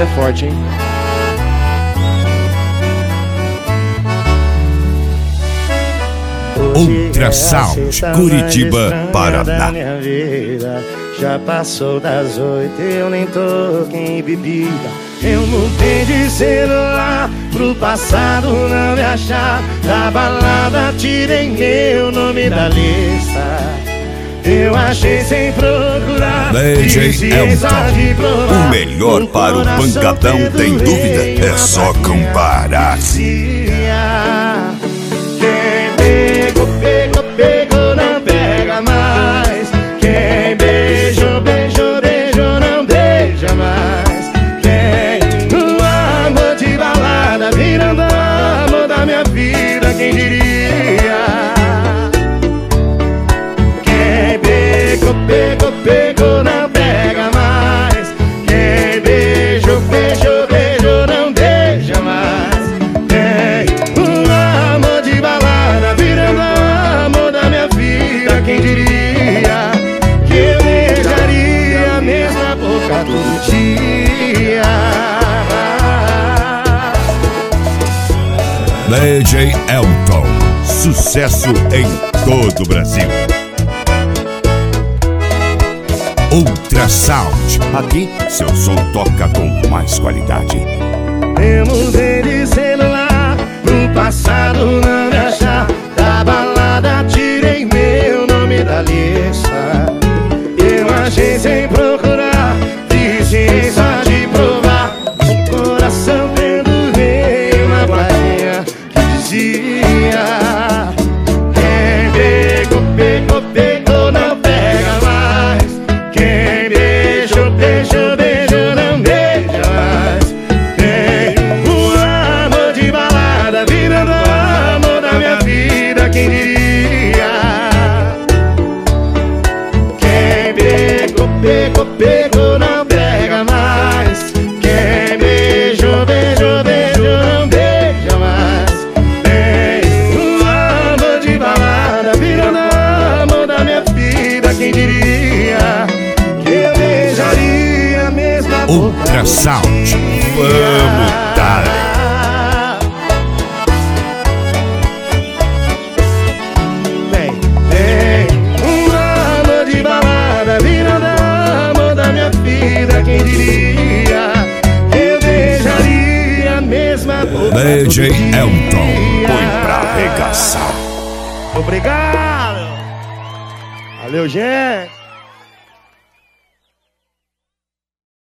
é forte, hein? Ultra Sound, Curitiba, Paraná. Já passou das 8, eu nem toquei em bebida. Eu mudei de celular pro passado não me achar. Da balada tirei meu nome da lista. Eu achei sem procurar. DJ Elton, o melhor para o pancadão, tem dúvida? É só comparar. Pegou, não pega mais. Quem beijou, não beija mais. Quem no amor de balada virando amor da minha vida, quem diria? Quem pegou, não pega mais. Quem beijou, não beija mais. Quem no amor de balada virando amor da minha vida, quem diria que eu beijaria a mesma boca todo dia? DJ Elton, sucesso em todo o Brasil. Ultra Sound, aqui seu som toca com mais qualidade. Eu mudei de celular pro passado não me achar. Da balada tirei meu nome da lista. Eu achei sem procurar, disse só de provar. O coração pendurei uma plaquinha que dizia: quem pegou, não pega mais. Quem beijou, não beija mais. Tem um amor de balada virando amor da minha vida, quem diria? Quem pegou, não pega mais. Quem beijou, não beija mais. Tem um amor de balada virando amor da minha vida, quem diria que eu beijaria a mesma boca. Ultra Sound, vamos dar. Quem diria que eu beijaria a mesma boca. DJ Elton, põe pra arregaçar. Obrigado. Valeu, gente.